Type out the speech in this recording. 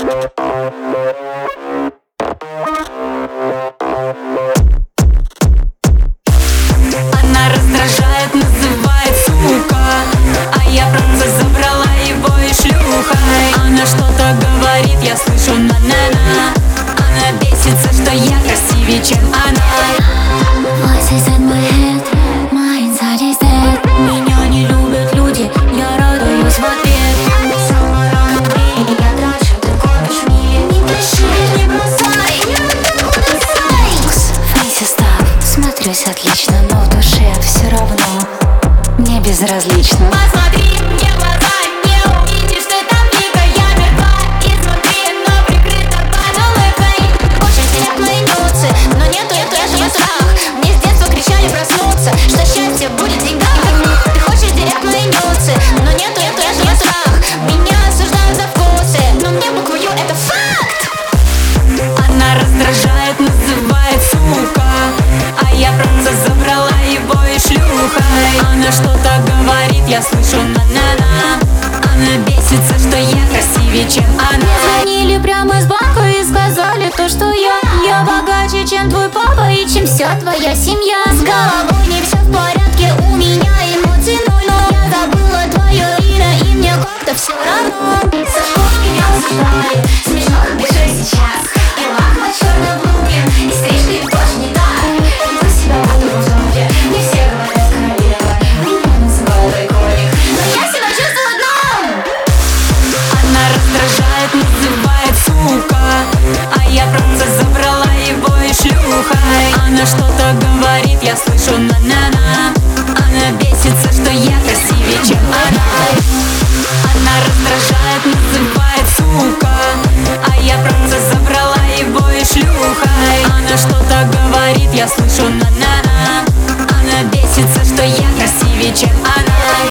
Она раздражает, называет сука, а я просто забрала его и шлюхой. Она что-то говорит, я слышу на-на-на. Она бесится, что я красивее, чем она. Voices in my head, my inside is dead. Меня не любят люди, я радуюсь в ответ. Самара внутри, я дрожу, ты копишь мне. Не дыши, не бросай, Фейси став, смотрюсь отлично, но в душе все равно мне безразлично. Посмотри мне в глаза, не увидишь, что там дико. Я мертва изнутри, но прикрыта под улыбкой. Очень сидят мои нюцы, но нету я тоже я страх. Мне с детства кричали проснуться, что счастье будет в деньгах. Ты хочешь терять мои нюцы, но нету я тоже я страх. Меня осуждают за вкусы, но мне букву Ю это факт. Она раздражает, называет сука, а я просто забрала его и шлюхой. Она что-то говорит, я слышу на-на-на. Она бесится, что я красивее, чем она. Звонили прямо из банка и сказали то, что я богаче, чем твой папа и чем вся твоя семья. С головой не все в порядке, у меня эмоций ноль, но я забыла твое имя и мне как-то все равно. Со школы меня осуждали, смешно как бежишь сейчас. И лахма черный блугин, и стрижка тоже не так. Веду себя в этом зомби, не все говорят королева. Меня называют айконик, но я себя чувствую дном. Она раздражает, называет сука, а я просто забрала его и шлюхой. Она что-то говорит, я слышу на-на-на. Она бесится, что я красивее, чем она. Она раздражает, называет сука, а я просто забрала его и шлюхой. Она что-то говорит, я слышу на-на-на.